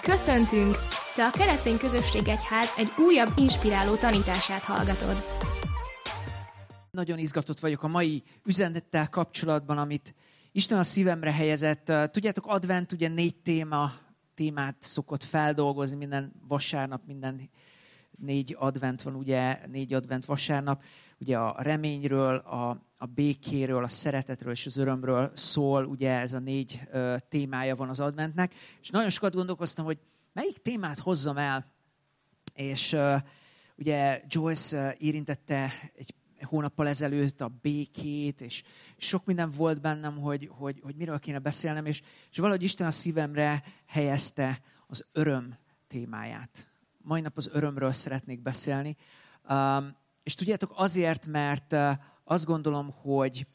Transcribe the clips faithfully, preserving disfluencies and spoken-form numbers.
Köszöntünk! Te a Keresztény Közösség Egyház egy újabb inspiráló tanítását hallgatod. Nagyon izgatott vagyok a mai üzenettel kapcsolatban, amit Isten a szívemre helyezett. Tudjátok, advent ugye négy téma, témát szokott feldolgozni minden vasárnap, minden négy advent van, ugye négy advent vasárnap. Ugye a reményről, a, a békéről, a szeretetről és az örömről szól, ugye ez a négy uh, témája van az adventnek. És nagyon sokat gondolkoztam, hogy melyik témát hozzam el. És uh, ugye Joyce uh, érintette egy hónappal ezelőtt a békét, és sok minden volt bennem, hogy, hogy, hogy miről kéne beszélnem, és, és valahogy Isten a szívemre helyezte az öröm témáját. Mai nap az örömről szeretnék beszélni. Um, és tudjátok, azért, mert uh, azt gondolom, hogy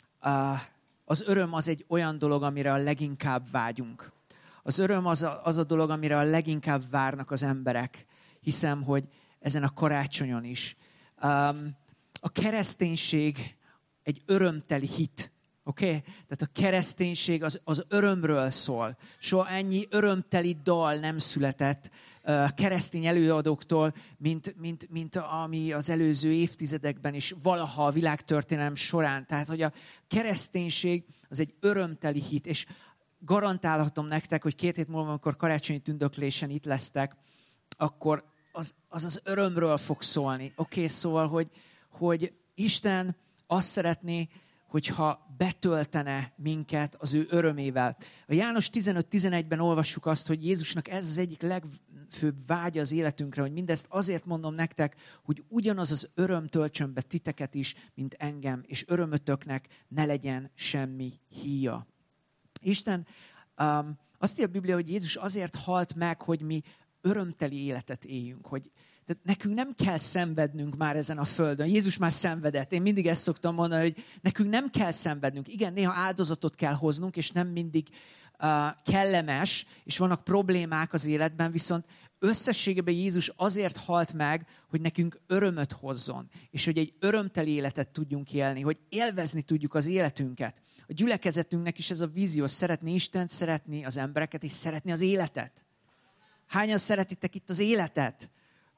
uh, az öröm az egy olyan dolog, amire a leginkább vágyunk. Az öröm az a, az a dolog, amire a leginkább várnak az emberek. Hiszem, hogy ezen a karácsonyon is. Um, a kereszténység egy örömteli hit. Oké? Okay? Tehát a kereszténység az, az örömről szól. Soha ennyi örömteli dal nem született uh, keresztény előadóktól, mint, mint, mint ami az előző évtizedekben is valaha a világtörténelem során. Tehát, hogy a kereszténység az egy örömteli hit, és garantálhatom nektek, hogy két hét múlva, amikor karácsonyi tündöklésen itt lesztek, akkor az az, az örömről fog szólni. Oké, okay? Szóval, hogy, hogy Isten azt szeretné, hogyha betöltene minket az ő örömével. A János tizenöt tizenegyben olvassuk azt, hogy Jézusnak ez az egyik legfőbb vágya az életünkre, hogy mindezt azért mondom nektek, hogy ugyanaz az öröm töltsön be titeket is, mint engem, és örömötöknek ne legyen semmi híja. Isten, um, azt írja a Biblia, hogy Jézus azért halt meg, hogy mi örömteli életet éljünk, hogy tehát nekünk nem kell szenvednünk már ezen a földön. Jézus már szenvedett. Én mindig ezt szoktam mondani, hogy nekünk nem kell szenvednünk. Igen, néha áldozatot kell hoznunk, és nem mindig uh, kellemes, és vannak problémák az életben, viszont összességében Jézus azért halt meg, hogy nekünk örömöt hozzon, és hogy egy örömteli életet tudjunk élni, hogy élvezni tudjuk az életünket. A gyülekezetünknek is ez a vízió, szeretni Istent, szeretni az embereket, és szeretni az életet. Hányan szeretitek itt az életet?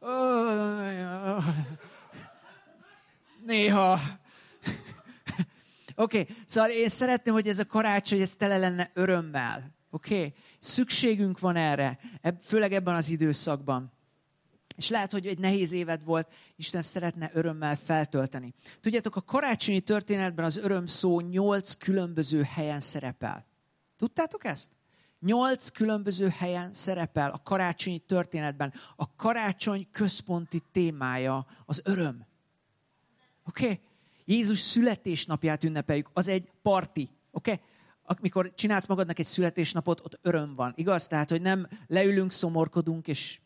Néha. Oké, okay. Szóval én szeretném, hogy ez a karácsony ez tele lenne örömmel. Oké? Okay? Szükségünk van erre, főleg ebben az időszakban. És lehet, hogy egy nehéz éved volt, Isten szeretne örömmel feltölteni. Tudjátok, a karácsonyi történetben az öröm szó nyolc különböző helyen szerepel. Tudtátok ezt? Nyolc különböző helyen szerepel a karácsonyi történetben. A karácsony központi témája az öröm. Oké? Okay? Jézus születésnapját ünnepeljük. Az egy parti. Oké? Okay? Amikor csinálsz magadnak egy születésnapot, ott öröm van. Igaz? Tehát, hogy nem leülünk, szomorkodunk, és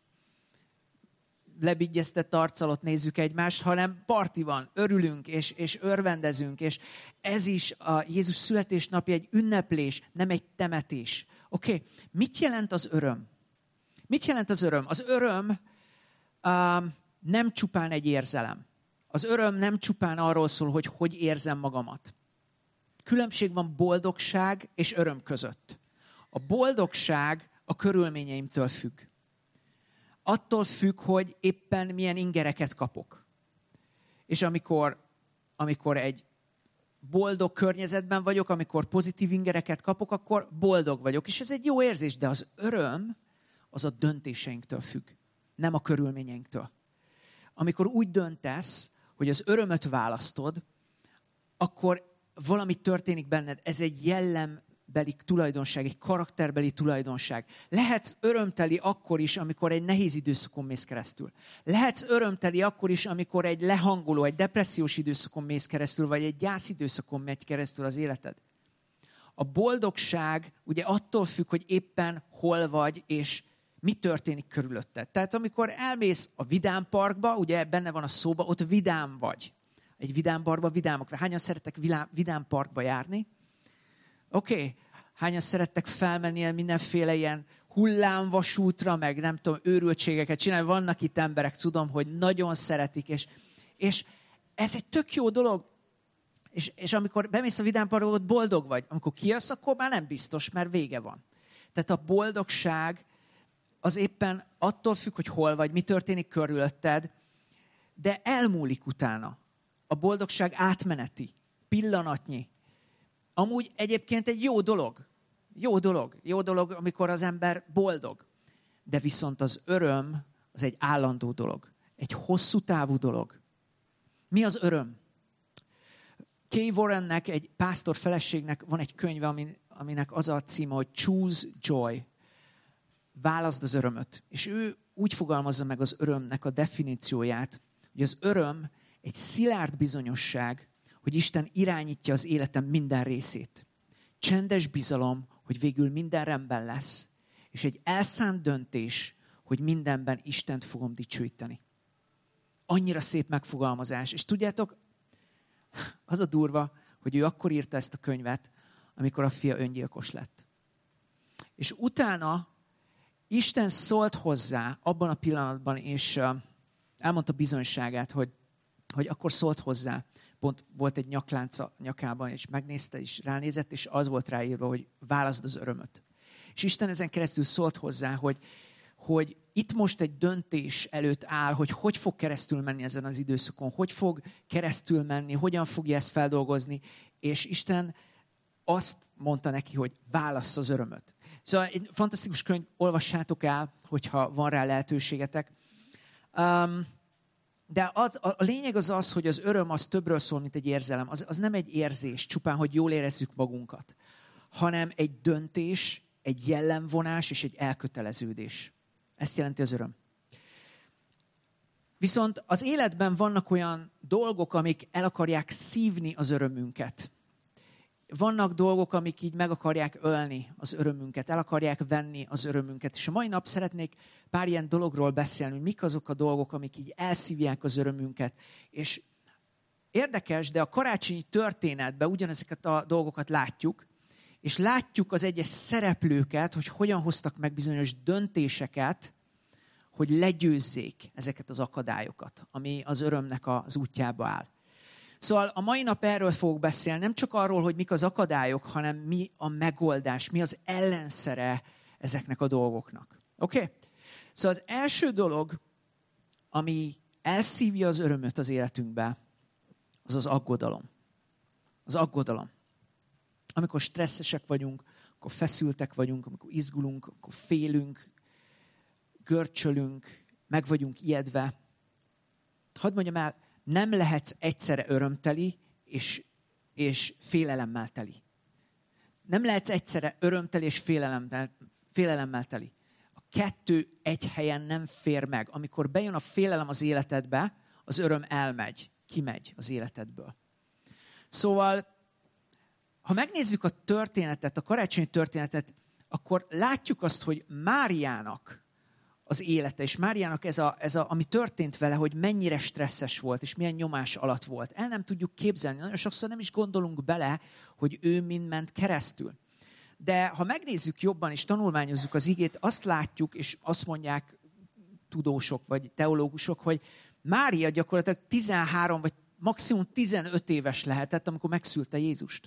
lebigyeztett arccal ott nézzük egymást, hanem parti van, örülünk, és, és örvendezünk. És ez is a Jézus születésnapja egy ünneplés, nem egy temetés. Oké, okay. Mit jelent az öröm? Mit jelent az öröm? Az öröm uh, nem csupán egy érzelem. Az öröm nem csupán arról szól, hogy hogy érzem magamat. Különbség van boldogság és öröm között. A boldogság a körülményeimtől függ. Attól függ, hogy éppen milyen ingereket kapok. És amikor, amikor egy boldog környezetben vagyok, amikor pozitív ingereket kapok, akkor boldog vagyok. És ez egy jó érzés, de az öröm az a döntéseinktől függ, nem a körülményeinktől. Amikor úgy döntesz, hogy az örömöt választod, akkor valami történik benned. Ez egy jellembeli tulajdonság, egy karakterbeli tulajdonság. Lehetsz örömteli akkor is, amikor egy nehéz időszakon mész keresztül. Lehetsz örömteli akkor is, amikor egy lehangoló, egy depressziós időszakon mész keresztül, vagy egy gyász időszakon megy keresztül az életed. A boldogság ugye attól függ, hogy éppen hol vagy, és mi történik körülötted. Tehát amikor elmész a Vidám Parkba, ugye benne van a szóba, ott vidám vagy. Egy Vidám Parkba vidámok. Hányan szerettek Vidám Parkba járni? Oké. Okay. Hányan szerettek felmenni mindenféle ilyen hullámvasútra, meg nem tudom, őrültségeket csinálni. Vannak itt emberek, tudom, hogy nagyon szeretik, és, és ez egy tök jó dolog. És, és amikor bemész a Vidám Parkba, ott boldog vagy. Amikor kijössz, akkor már nem biztos, mert vége van. Tehát a boldogság az éppen attól függ, hogy hol vagy, mi történik körülötted, de elmúlik utána. A boldogság átmeneti, pillanatnyi. Amúgy egyébként egy jó dolog. Jó dolog. Jó dolog, amikor az ember boldog. De viszont az öröm, az egy állandó dolog. Egy hosszú távú dolog. Mi az öröm? Kay Warrennek, egy pásztor feleségnek van egy könyve, aminek az a címe, hogy Choose Joy. Válaszd az örömöt. És ő úgy fogalmazza meg az örömnek a definícióját, hogy az öröm egy szilárd bizonyosság, hogy Isten irányítja az életem minden részét. Csendes bizalom, hogy végül minden rendben lesz, és egy elszánt döntés, hogy mindenben Istent fogom dicsőíteni. Annyira szép megfogalmazás. És tudjátok, az a durva, hogy ő akkor írta ezt a könyvet, amikor a fia öngyilkos lett. És utána Isten szólt hozzá abban a pillanatban, és elmondta bizonyságát, hogy, hogy akkor szólt hozzá. Pont volt egy nyaklánc a nyakában, és megnézte, és ránézett, és az volt ráírva, hogy válaszd az örömöt. És Isten ezen keresztül szólt hozzá, hogy, hogy itt most egy döntés előtt áll, hogy hogy fog keresztül menni ezen az időszakon, hogy fog keresztül menni, hogyan fogja ezt feldolgozni, és Isten azt mondta neki, hogy válassz az örömöt. Szóval egy fantasztikus könyv, olvassátok el, hogyha van rá lehetőségetek. Um, de az, a lényeg az az, hogy az öröm az többről szól, mint egy érzelem. Az, az nem egy érzés, csupán, hogy jól érezzük magunkat, hanem egy döntés, egy jellemvonás és egy elköteleződés. Ezt jelenti az öröm. Viszont az életben vannak olyan dolgok, amik el akarják szívni az örömünket. Vannak dolgok, amik így meg akarják ölni az örömünket, el akarják venni az örömünket. És a mai nap szeretnék pár ilyen dologról beszélni, hogy mik azok a dolgok, amik így elszívják az örömünket. És érdekes, de a karácsonyi történetben ugyanezeket a dolgokat látjuk, és látjuk az egyes szereplőket, hogy hogyan hoztak meg bizonyos döntéseket, hogy legyőzzék ezeket az akadályokat, ami az örömnek az útjába áll. Szóval a mai nap erről fogok beszélni, nem csak arról, hogy mik az akadályok, hanem mi a megoldás, mi az ellenszere ezeknek a dolgoknak. Oké? Okay? Szóval az első dolog, ami elszívja az örömöt az életünkbe, az az aggodalom. Az aggodalom. Amikor stresszesek vagyunk, akkor feszültek vagyunk, amikor izgulunk, akkor félünk, görcsölünk, meg vagyunk ijedve. Hadd mondjam el, nem lehetsz egyszerre örömteli és, és félelemmel teli. Nem lehetsz egyszerre örömteli és félelemmel, félelemmel teli. A kettő egy helyen nem fér meg. Amikor bejön a félelem az életedbe, az öröm elmegy, kimegy az életedből. Szóval, ha megnézzük a történetet, a karácsonyi történetet, akkor látjuk azt, hogy Máriának az élete, és Máriának ez, a, ez a, ami történt vele, hogy mennyire stresszes volt, és milyen nyomás alatt volt. El nem tudjuk képzelni. Nagyon sokszor nem is gondolunk bele, hogy ő mind ment keresztül. De ha megnézzük jobban, és tanulmányozzuk az igét, azt látjuk, és azt mondják tudósok, vagy teológusok, hogy Mária gyakorlatilag tizenhárom, vagy maximum tizenöt éves lehetett, amikor megszülte Jézust.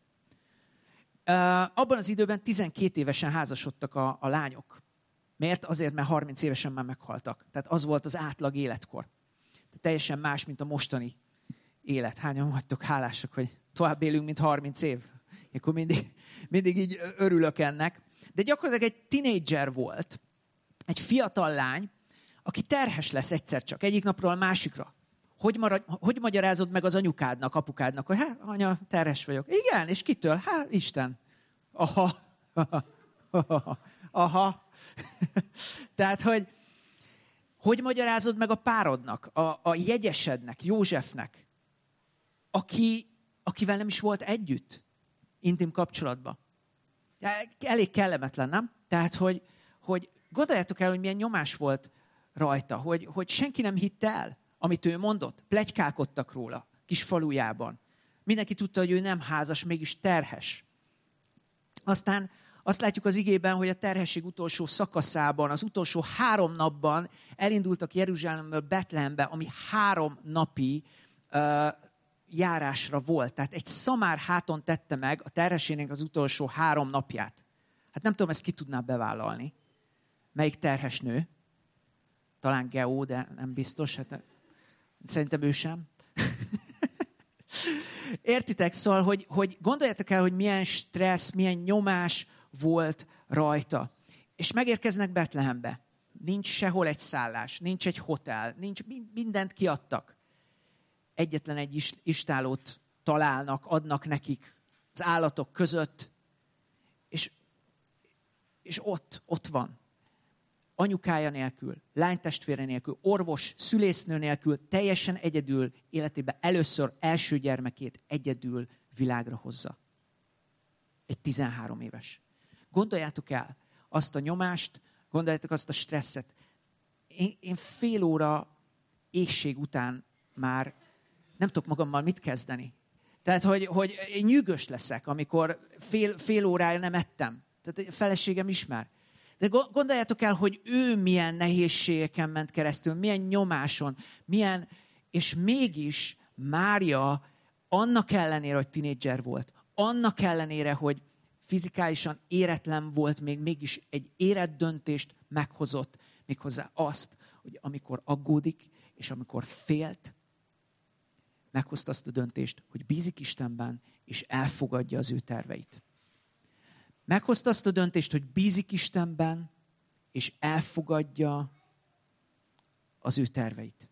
Uh, abban az időben tizenkét évesen házasodtak a, a lányok. Miért? Azért, mert harminc évesen már meghaltak. Tehát az volt az átlag életkor. Tehát teljesen más, mint a mostani élet. Hányan vagytok hálásak, hogy tovább élünk, mint harminc év. Akkor mindig, mindig így örülök ennek. De gyakorlatilag egy tinédzser volt, egy fiatal lány, aki terhes lesz egyszer csak, egyik napról a másikra. Hogy, marad, hogy magyarázod meg az anyukádnak, apukádnak, hogy hát, anya, terhes vagyok. Igen, és kitől? Hát, Isten. Aha. Aha. Aha. Tehát, hogy hogy magyarázod meg a párodnak, a, a jegyesednek, Józsefnek, aki, akivel nem is volt együtt intim kapcsolatban. Elég kellemetlen, nem? Tehát, hogy, hogy gondoljátok el, hogy milyen nyomás volt rajta, hogy, hogy senki nem hitte el, amit ő mondott. Pletykálkodtak róla kis falujában. Mindenki tudta, hogy ő nem házas, mégis terhes. Aztán azt látjuk az igében, hogy a terhesség utolsó szakaszában, az utolsó három napban elindultak Jeruzsálemből Betlehembe, ami három napi uh, járásra volt. Tehát egy szamár háton tette meg a terhességnek az utolsó három napját. Hát nem tudom, ezt ki tudná bevállalni. Melyik terhes nő? Talán Geó, de nem biztos. Hát, szerintem ő sem. Értitek? Szóval, hogy, hogy gondoljátok el, hogy milyen stressz, milyen nyomás volt rajta. És megérkeznek Betlehembe. Nincs sehol egy szállás, nincs egy hotel, nincs, mindent kiadtak. Egyetlen egy istállót találnak, adnak nekik az állatok között, és, és ott, ott van. Anyukája nélkül, lánytestvére nélkül, orvos, szülésznő nélkül, teljesen egyedül életében először első gyermekét egyedül világra hozza. Egy tizenhárom éves. Gondoljátok el azt a nyomást, gondoljátok azt a stresszet. Én, én fél óra éhség után már nem tudok magammal mit kezdeni. Tehát, hogy, hogy én nyűgös leszek, amikor fél, fél órája nem ettem. Tehát a feleségem ismer. De gondoljátok el, hogy ő milyen nehézségeken ment keresztül, milyen nyomáson, milyen, és mégis Mária annak ellenére, hogy tinédzser volt, annak ellenére, hogy fizikálisan éretlen volt, még mégis egy érett döntést meghozott, méghozzá azt, hogy amikor aggódik, és amikor félt, meghozta azt a döntést, hogy bízik Istenben, és elfogadja az ő terveit. Meghozta azt a döntést, hogy bízik Istenben, és elfogadja az ő terveit.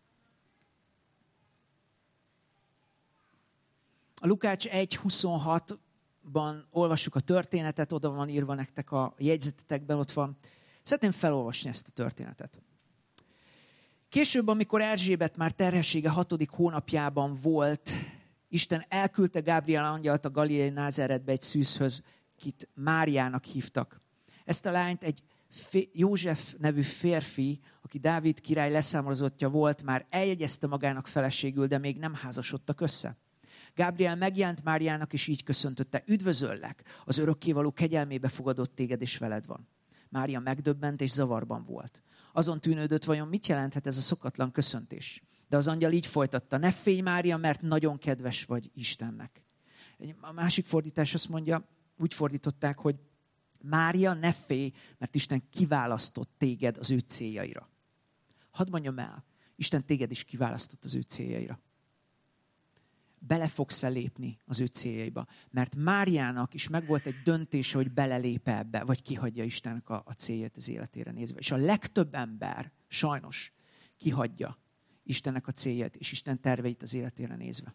A Lukács egy huszonhatban olvassuk a történetet, oda van írva nektek a jegyzetetekben, ott van. Szeretném felolvasni ezt a történetet. Később, amikor Erzsébet már terhessége hatodik hónapjában volt, Isten elküldte Gábriel angyalt a galileai Názáretbe egy szűzhöz, akit Máriának hívtak. Ezt a lányt egy József nevű férfi, aki Dávid király leszármazottja volt, már eljegyezte magának feleségül, de még nem házasodtak össze. Gábriel megjelent Máriának, és így köszöntötte: üdvözöllek, az örökkévaló kegyelmébe fogadott téged, és veled van. Mária megdöbbent és zavarban volt. Azon tűnődött, vajon mit jelenthet ez a szokatlan köszöntés. De az angyal így folytatta: ne félj, Mária, mert nagyon kedves vagy Istennek. A másik fordítás azt mondja, úgy fordították, hogy Mária, ne félj, mert Isten kiválasztott téged az ő céljaira. Hadd mondjam el, Isten téged is kiválasztott az ő céljaira. Bele fogsz-e lépni az ő céljaiba? Mert Máriának is megvolt egy döntése, hogy belelép ebbe, vagy kihagyja Istennek a, a célját az életére nézve. És a legtöbb ember sajnos kihagyja Istennek a célját, és Isten terveit az életére nézve.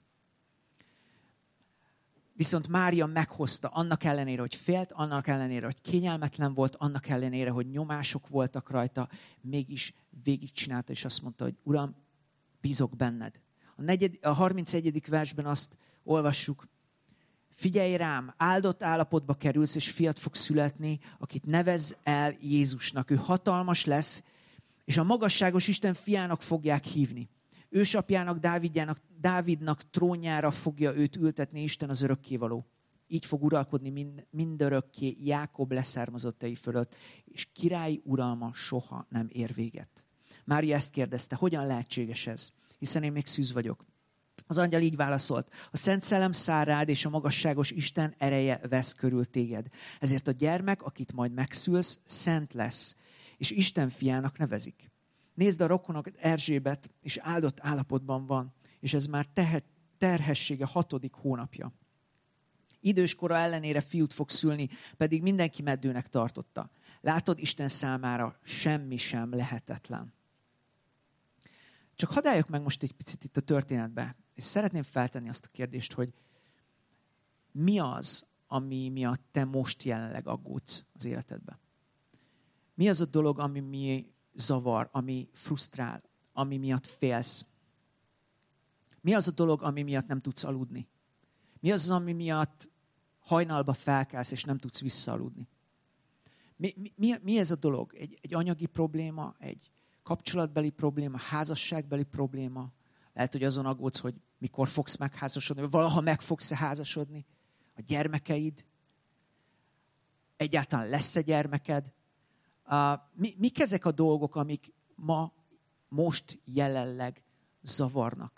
Viszont Mária meghozta, annak ellenére, hogy félt, annak ellenére, hogy kényelmetlen volt, annak ellenére, hogy nyomások voltak rajta, mégis végigcsinálta, és azt mondta, hogy Uram, bízok benned. A, negyed, a harmincegyedik versben azt olvassuk: figyelj rám, áldott állapotba kerülsz, és fiat fog születni, akit nevezz el Jézusnak. Ő hatalmas lesz, és a magasságos Isten fiának fogják hívni. Ősapjának, Dávidjának, Dávidnak trónjára fogja őt ültetni Isten az örökkévaló. Így fog uralkodni mind, mindörökké Jákob leszármazottai fölött, és királyi uralma soha nem ér véget. Mária ezt kérdezte: hogyan lehetséges ez? Hiszen én még szűz vagyok. Az angyal így válaszolt: a Szent Szellem száll rád, és a magasságos Isten ereje vesz körül téged. Ezért a gyermek, akit majd megszülsz, szent lesz, és Isten fiának nevezik. Nézd, a rokonok Erzsébet, és áldott állapotban van, és ez már tehet, terhessége hatodik hónapja. Időskora ellenére fiút fog szülni, pedig mindenki meddőnek tartotta. Látod, Isten számára semmi sem lehetetlen. Csak hadd álljak meg most egy picit itt a történetbe, és szeretném feltenni azt a kérdést, hogy mi az, ami miatt te most jelenleg aggódsz az életedben? Mi az a dolog, ami mi zavar, ami frusztrál, ami miatt félsz? Mi az a dolog, ami miatt nem tudsz aludni? Mi az, ami miatt hajnalba felkelsz, és nem tudsz visszaaludni? Mi, mi, mi ez a dolog? Egy, egy anyagi probléma, egy kapcsolatbeli probléma, házasságbeli probléma? Lehet, hogy azon aggódsz, hogy mikor fogsz megházasodni, vagy valaha meg fogsz-e házasodni? A gyermekeid? Egyáltalán lesz-e gyermeked? Uh, mi, mik ezek a dolgok, amik ma, most jelenleg zavarnak?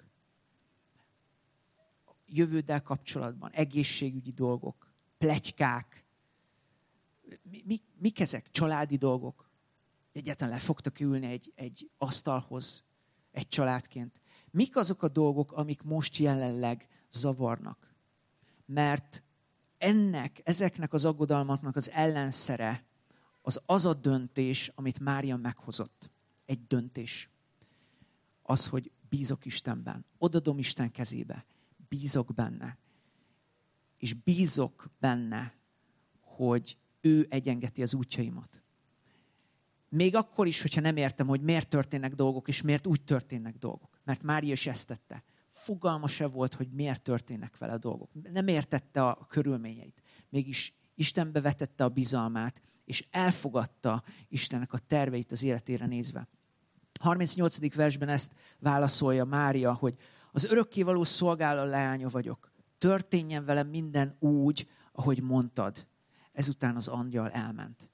Jövőddel kapcsolatban, egészségügyi dolgok, pletykák. Mi, mi, mik ezek? Családi dolgok. egyáltalán le fogtak ülni egy, egy asztalhoz, egy családként. Mik azok a dolgok, amik most jelenleg zavarnak? Mert ennek, ezeknek az aggodalmaknak az ellenszere az az a döntés, amit Mária meghozott. Egy döntés. Az, hogy bízok Istenben. Odadom Isten kezébe. Bízok benne. És bízok benne, hogy ő egyengeti az útjaimat. Még akkor is, hogyha nem értem, hogy miért történnek dolgok, és miért úgy történnek dolgok. Mert Mária is ezt tette. Fogalma se volt, hogy miért történnek vele a dolgok. Nem értette a körülményeit. Mégis Istenbe vetette a bizalmát, és elfogadta Istennek a terveit az életére nézve. harmincnyolcadik versben ezt válaszolja Mária, hogy az örökkévaló szolgáló leánya vagyok. Történjen velem minden úgy, ahogy mondtad. Ezután az angyal elment.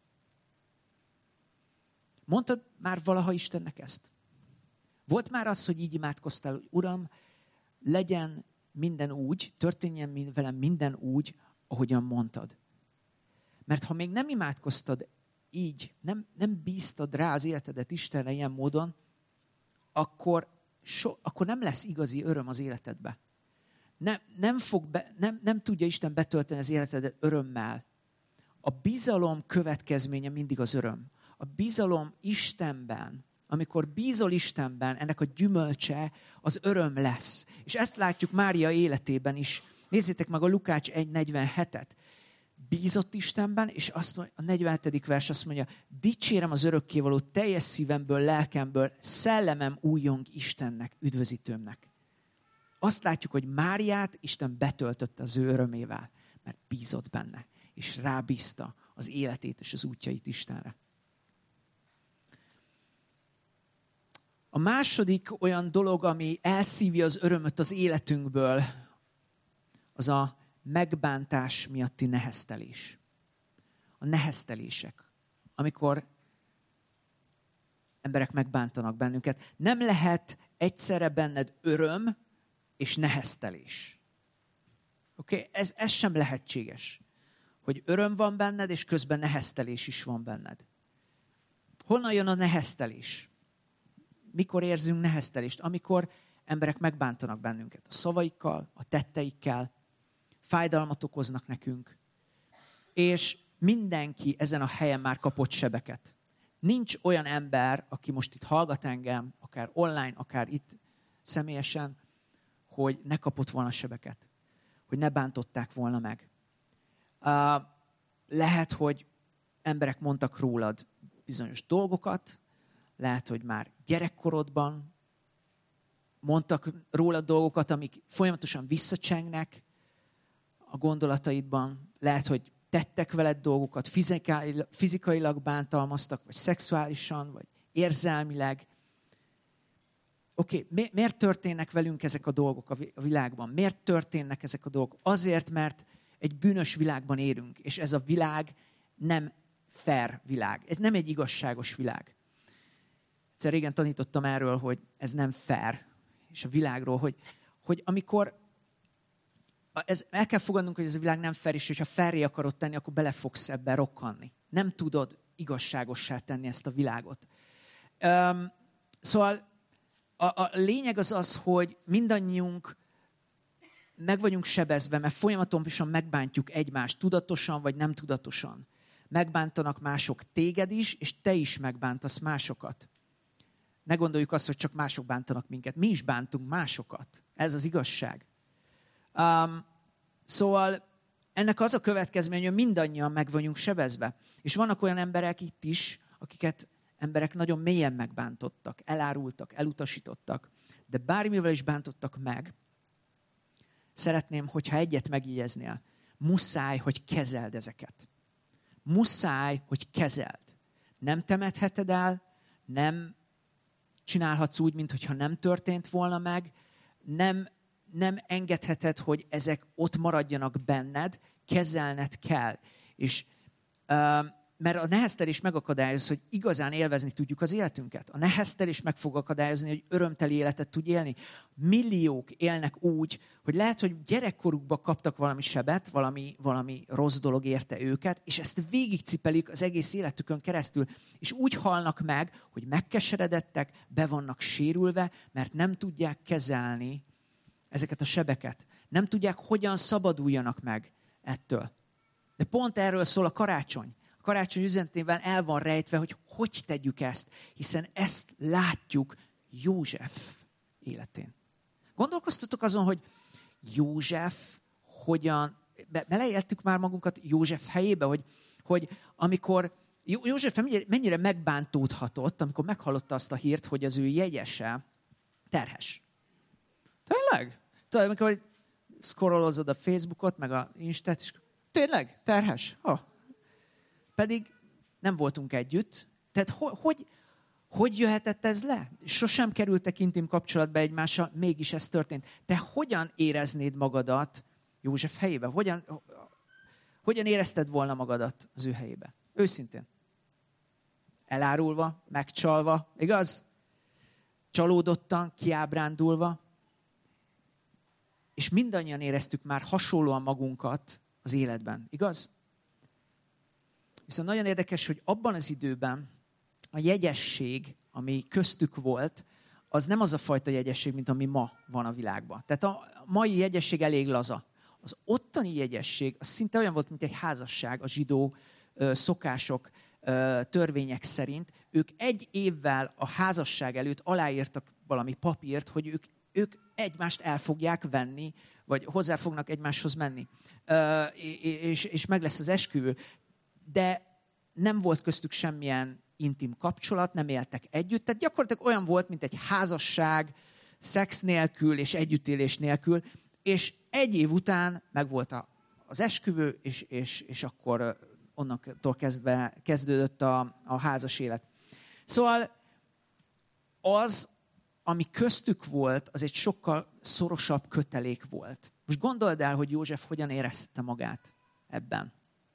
Mondtad már valaha Istennek ezt? Volt már az, hogy így imádkoztál, hogy Uram, legyen minden úgy, történjen velem minden úgy, ahogyan mondtad. Mert ha még nem imádkoztad így, nem, nem bíztad rá az életedet Istenre ilyen módon, akkor, so, akkor nem lesz igazi öröm az életedbe. Nem, nem, fog be, nem, nem tudja Isten betölteni az életedet örömmel. A bizalom következménye mindig az öröm. A bizalom Istenben, amikor bízol Istenben, ennek a gyümölcse az öröm lesz. És ezt látjuk Mária életében is. Nézzétek meg a Lukács egy negyvenhetet. Bízott Istenben, és azt mondja, a negyvenhetedik vers azt mondja, dicsérem az örökkévaló teljes szívemből, lelkemből, szellemem újjong Istennek, üdvözítőmnek. Azt látjuk, hogy Máriát Isten betöltötte az ő örömével, mert bízott benne, és rábízta az életét és az útjait Istenre. A második olyan dolog, ami elszívja az örömöt az életünkből, az a megbántás miatti neheztelés. A neheztelések, amikor emberek megbántanak bennünket. Nem lehet egyszerre benned öröm és neheztelés. Oké? Okay? Ez, ez sem lehetséges. Hogy öröm van benned, és közben neheztelés is van benned. Honnan jön a neheztelés? Mikor érzünk neheztelést? Amikor emberek megbántanak bennünket. A szavaikkal, a tetteikkel, fájdalmat okoznak nekünk. És mindenki ezen a helyen már kapott sebeket. Nincs olyan ember, aki most itt hallgat engem, akár online, akár itt személyesen, hogy ne kapott volna sebeket. Hogy ne bántották volna meg. Uh, lehet, hogy emberek mondtak rólad bizonyos dolgokat, lehet, hogy már gyerekkorodban mondtak rólad dolgokat, amik folyamatosan visszacsengnek a gondolataidban. Lehet, hogy tettek veled dolgokat, fizikailag, fizikailag bántalmaztak, vagy szexuálisan, vagy érzelmileg. Oké, okay, mi, miért történnek velünk ezek a dolgok a világban? Miért történnek ezek a dolgok? Azért, mert egy bűnös világban élünk, és ez a világ nem fair világ. Ez nem egy igazságos világ. Egyszer régen tanítottam erről, hogy ez nem fair, és a világról, hogy, hogy amikor ez, el kell fogadnunk, hogy ez a világ nem fair, és hogyha fairré akarod tenni, akkor bele fogsz ebben rokkanni. Nem tudod igazságossá tenni ezt a világot. Um, szóval a, a lényeg az az, hogy mindannyiunk meg vagyunk sebezve, mert folyamatosan megbántjuk egymást, tudatosan vagy nem tudatosan. Megbántanak mások téged is, és te is megbántasz másokat. Ne gondoljuk azt, hogy csak mások bántanak minket. Mi is bántunk másokat. Ez az igazság. Um, szóval ennek az a következmény, hogy mindannyian meg vagyunk sebezve. És vannak olyan emberek itt is, akiket emberek nagyon mélyen megbántottak, elárultak, elutasítottak. De bármivel is bántottak meg, szeretném, hogyha egyet megjegyeznél. Muszáj, hogy kezeld ezeket. Muszáj, hogy kezeld. Nem temetheted el, nem csinálhatsz úgy, mintha nem történt volna meg, nem, nem engedheted, hogy ezek ott maradjanak benned, kezelned kell. És uh, mert a neheztelés megakadályoz, hogy igazán élvezni tudjuk az életünket. A neheztelés meg fog akadályozni, hogy örömteli életet tudj élni. Milliók élnek úgy, hogy lehet, hogy gyerekkorukban kaptak valami sebet, valami, valami rossz dolog érte őket, és ezt végigcipelik az egész életükön keresztül, és úgy halnak meg, hogy megkeseredettek, be vannak sérülve, mert nem tudják kezelni ezeket a sebeket. Nem tudják, hogyan szabaduljanak meg ettől. De pont erről szól a karácsony. A karácsony üzenetében el van rejtve, hogy hogy tegyük ezt, hiszen ezt látjuk József életén. Gondolkoztatok azon, hogy József hogyan, be, beleéltük már magunkat József helyébe, hogy, hogy amikor József mennyire megbántódhatott, amikor meghallotta azt a hírt, hogy az ő jegyese terhes. Tényleg? Tudod, amikor scrollozod a Facebookot, meg a Instát, és tényleg? Terhes? Oh. Pedig nem voltunk együtt. Tehát hogy, hogy, hogy jöhetett ez le? Sosem kerültek intim kapcsolatba egymással, mégis ez történt. Te hogyan éreznéd magadat József helyébe? Hogyan, hogyan érezted volna magadat az ő helyébe? Őszintén. Elárulva, megcsalva, igaz? Csalódottan, kiábrándulva. És mindannyian éreztük már hasonlóan magunkat az életben, igaz? Viszont nagyon érdekes, hogy abban az időben a jegyesség, ami köztük volt, az nem az a fajta jegyesség, mint ami ma van a világban. Tehát a mai jegyesség elég laza. Az ottani jegyesség az szinte olyan volt, mint egy házasság a zsidó ö, szokások, ö, törvények szerint. Ők egy évvel a házasság előtt aláírtak valami papírt, hogy ők, ők egymást el fogják venni, vagy hozzá fognak egymáshoz menni. Ö, és, és meg lesz az esküvő. De nem volt köztük semmilyen intim kapcsolat, nem éltek együtt. Tehát gyakorlatilag olyan volt, mint egy házasság, szex nélkül és együttélés nélkül, és egy év után megvolt a, az esküvő, és, és, és akkor onnantól kezdve kezdődött a, a házas élet. Szóval az, ami köztük volt, az egy sokkal szorosabb kötelék volt. Most gondold el, hogy József hogyan érezte magát ebben.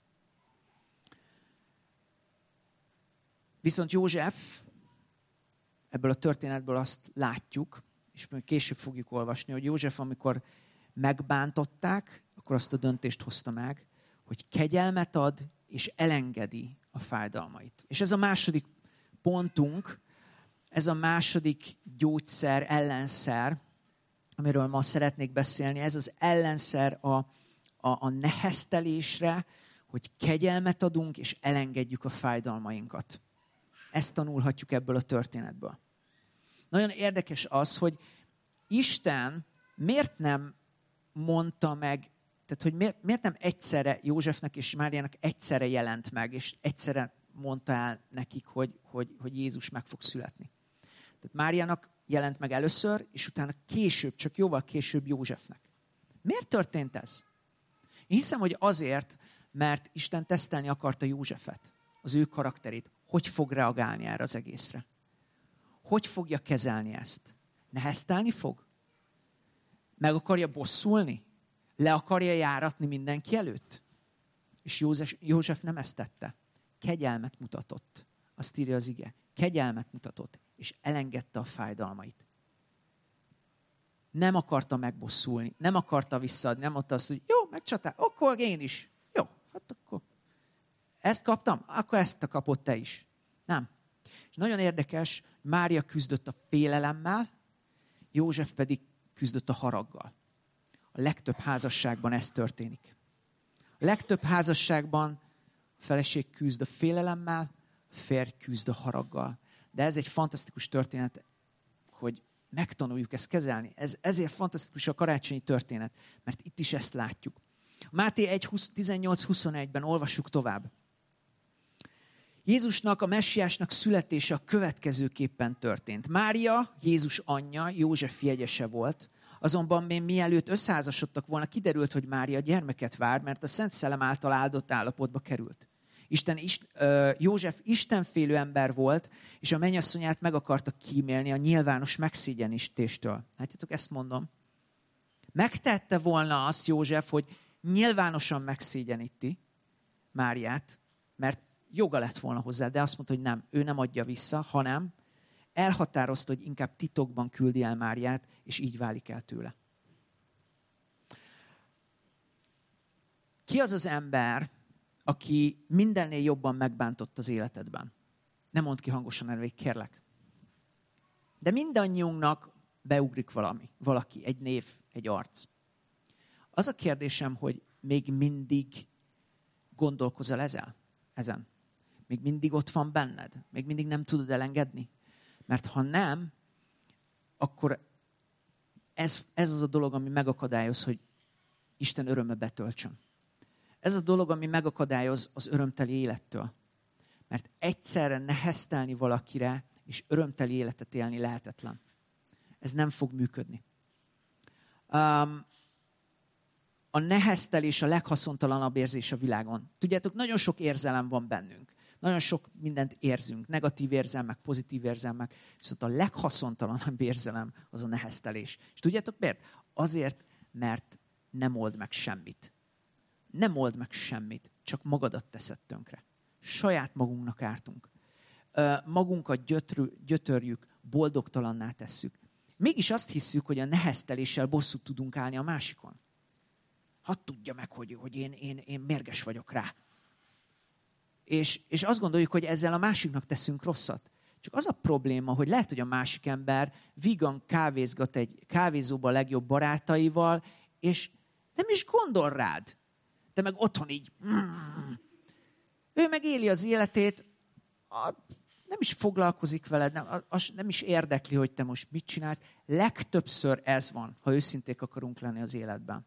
Viszont József, ebből a történetből azt látjuk, és még később fogjuk olvasni, hogy József, amikor megbántották, akkor azt a döntést hozta meg, hogy kegyelmet ad, és elengedi a fájdalmait. És ez a második pontunk, ez a második gyógyszer, ellenszer, amiről ma szeretnék beszélni, ez az ellenszer a, a, a neheztelésre, hogy kegyelmet adunk, és elengedjük a fájdalmainkat. Ezt tanulhatjuk ebből a történetből. Nagyon érdekes az, hogy Isten miért nem mondta meg, tehát hogy miért, miért nem egyszerre Józsefnek és Máriának egyszerre jelent meg, és egyszerre mondta el nekik, hogy, hogy, hogy Jézus meg fog születni. Tehát Máriának jelent meg először, és utána később, csak jóval később Józsefnek. Miért történt ez? Én hiszem, hogy azért, mert Isten tesztelni akarta Józsefet, az ő karakterét. Hogy fog reagálni erre az egészre? Hogy fogja kezelni ezt? Neheztelni fog? Meg akarja bosszulni? Le akarja járatni mindenki előtt? És József, József nem ezt tette. Kegyelmet mutatott. Azt írja az ige. Kegyelmet mutatott, és elengedte a fájdalmait. Nem akarta megbosszulni, nem akarta visszaadni, nem mondta azt, hogy jó, megcsatál, akkor én is. Jó, hát akkor ezt kaptam, akkor ezt kapott te is. Nem. És nagyon érdekes, Mária küzdött a félelemmel, József pedig küzdött a haraggal. A legtöbb házasságban ez történik. A legtöbb házasságban a feleség küzd a félelemmel, a férj küzd a haraggal. De ez egy fantasztikus történet, hogy megtanuljuk ezt kezelni. Ez, ezért fantasztikus a karácsonyi történet, mert itt is ezt látjuk. Máté egy tizennyolc huszonegyben olvassuk tovább. Jézusnak, a messiásnak születése a következőképpen történt. Mária, Jézus anyja, József jegyese volt, azonban még mielőtt összeházasodtak volna, kiderült, hogy Mária gyermeket vár, mert a Szent Szellem által áldott állapotba került. Isten, Ist, uh, József istenfélő ember volt, és a mennyasszonyát meg akarta kímélni a nyilvános megszégyenítéstől. Látjátok, ezt mondom. Megtette volna azt József, hogy nyilvánosan megszégyeníti Máriát, mert joga lett volna hozzá, de azt mondta, hogy nem, ő nem adja vissza, hanem elhatározta, hogy inkább titokban küldi el Máriát, és így válik el tőle. Ki az az ember, aki mindennél jobban megbántott az életedben? Ne mondd ki hangosan elég, kérlek. De mindannyiunknak beugrik valami, valaki, egy név, egy arc. Az a kérdésem, hogy még mindig gondolkozol ezzel, ezen? Még mindig ott van benned? Még mindig nem tudod elengedni? Mert ha nem, akkor ez, ez az a dolog, ami megakadályoz, hogy Isten öröme betöltsön. Ez a dolog, ami megakadályoz az örömteli élettől. Mert egyszerre neheztelni valakire, és örömteli életet élni lehetetlen. Ez nem fog működni. Um, a neheztelés a leghaszontalanabb érzés a világon. Tudjátok, nagyon sok érzelem van bennünk. Nagyon sok mindent érzünk. Negatív érzelmek, pozitív érzelmek. Viszont a leghaszontalanabb érzelem az a neheztelés. És tudjátok miért? Azért, mert nem old meg semmit. Nem old meg semmit, csak magadat teszed tönkre. Saját magunknak ártunk. Magunkat gyötrü, gyötörjük, boldogtalanná tesszük. Mégis azt hiszük, hogy a nehezteléssel bosszút tudunk állni a másikon. Hadd tudja meg, hogy, hogy én, én, én mérges vagyok rá. És, és azt gondoljuk, hogy ezzel a másiknak teszünk rosszat. Csak az a probléma, hogy lehet, hogy a másik ember vígan kávézgat egy kávézóban a legjobb barátaival, és nem is gondol rád. Te meg otthon így... Mm. Ő meg éli az életét, nem is foglalkozik veled, nem, az nem is érdekli, hogy te most mit csinálsz. Legtöbbször ez van, ha őszinték akarunk lenni az életben.